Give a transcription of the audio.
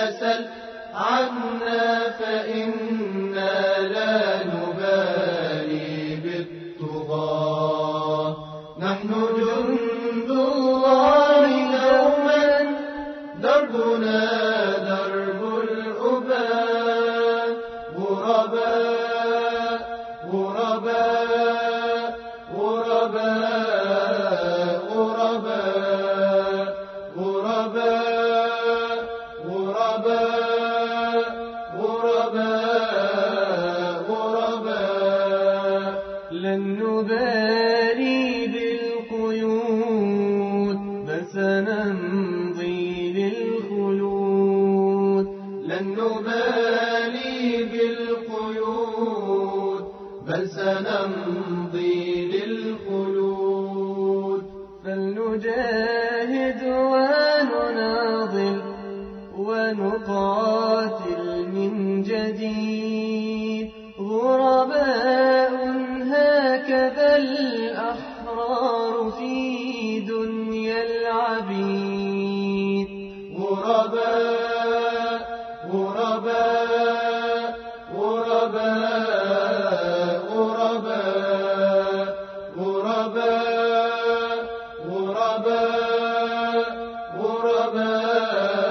سل عنا فإنا لا نبالي بالطغاة. نحن جند الله دوما دربنا درب الأباء. غرباء غرباء غرباء غرباء غرباء غرباء غرباء غرباء. لن نبالي بالقيود بل سنمضي للخلود. لن نبالي بالقيود بل سنمضي للخلود. فلنجاهد ونناضل ونقاتل من جديد. غرباء هكذا الأحرار في دنيا العبيد. غرباء